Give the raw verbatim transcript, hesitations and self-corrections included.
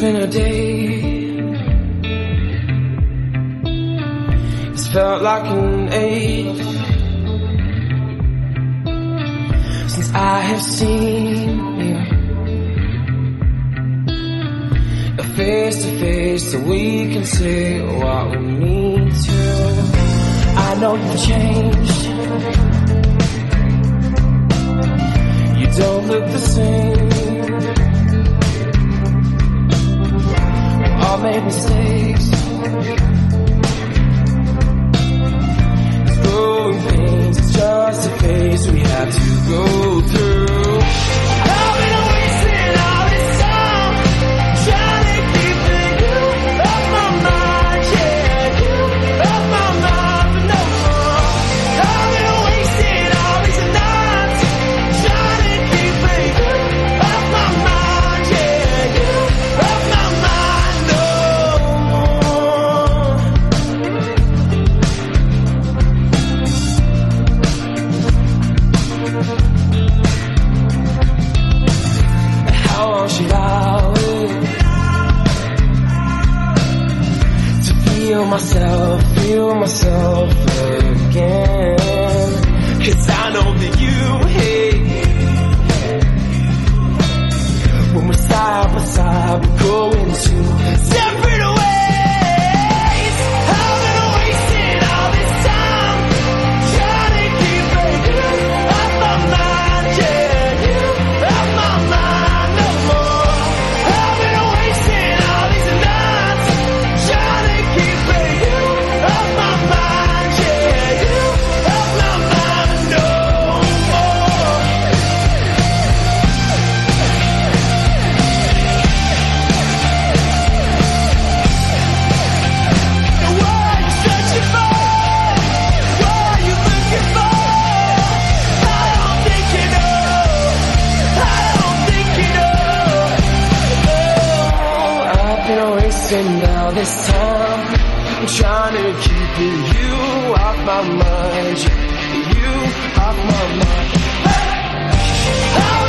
been a day. It's felt like an age since I have seen you face to face, so we can say what we mean to. I know you've changed. You don't look the same. We all made mistakes. It's growing pains, it's just a phase we have to go through. I've been wasting all this time trying to keep you off my mind, yeah, you off my mind, but no more. I've been wasting all these nights trying to keep you off my mind, yeah, you off my mind, no more. How long should I wait to feel myself, feel myself again? 'Cause I know that you hate when we're side by side, we're going to separate ways. I've been wasting all this time trying to keep you off my mind, yeah, you off my mind, no more. I've been wasting all these nights trying to keep you off my mind, yeah, you off my mind, no more. And what are you searching for? What are you looking for? I don't think you know. I don't think you know. Oh, I've been wasting all this time. I'm trying to keep you off my mind, yeah, you off my mind. Hey!